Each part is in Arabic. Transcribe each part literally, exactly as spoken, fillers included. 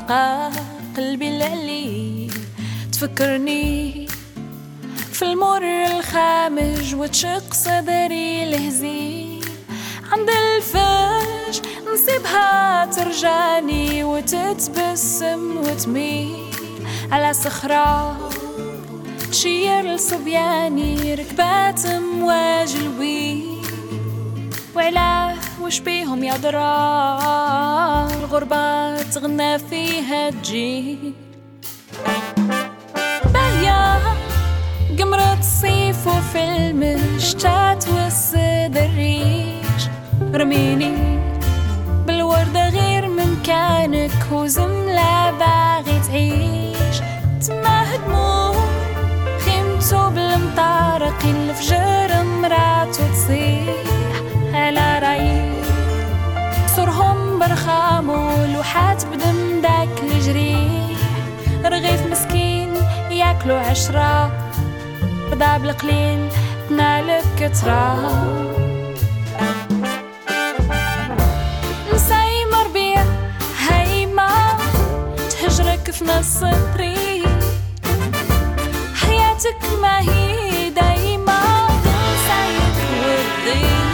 فسقى قلبي العلي تفكرني في المر الخامج وتشق صدري الهزيل عند الفج نسيبها ترجاني وتتبسم وتميل على صخرة تشير لصبياني ركبات امواج الويل وعلاه وش بيهم يا ضرار الغربة تغنى فيها تجيل باهية قمرة الصيف وفي المشتات والصيد الريش رميني بالوردة غير مكانك وزملة باغي تعيش تما هدمو خيمتو بالمطارق الفجر مراتو تصيح على رايي صورهم برخام ولوحات بدم داك الجريح رغيف مسكين ياكلو عشرة رضا بالقليل تنالك كترة نسايمة ربيع هايمة تهجرك في نص الطريق حياتك ما هي دايمة نسايك والضيق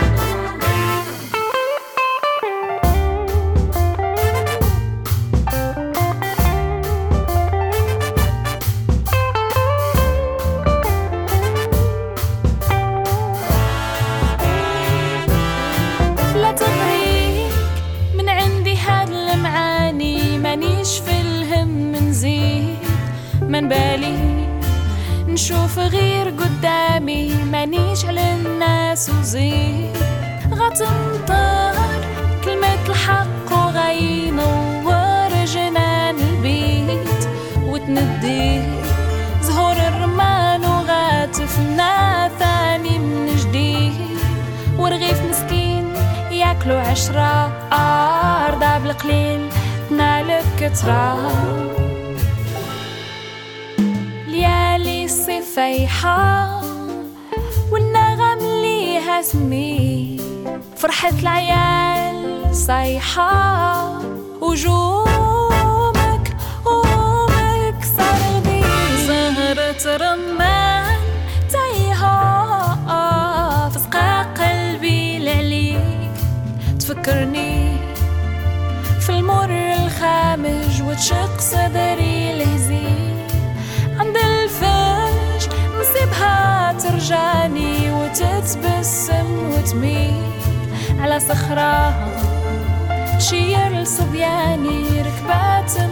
من بالي نشوف غير قدامي مانيش على الناس وزيد غتمطر كلمة الحق وغينور جنان البيت وتندي زهور الرمان وغاتفنا ثاني من جديد ورغيف مسكين ياكلو عشرة أرضا بالقليل تنالك كترة ليالي الصفيحة والنغم ليها سمي فرحة العيال صيحة وجومك ومك صردي زهرة رمان تايها فسقى قلبي العلي تفكرني في المر الخامج وتشق صدري الهزيل عند الفج نسيبها ترجاني وتتبسم وتميل على صخرة تشير لصبياني ركبات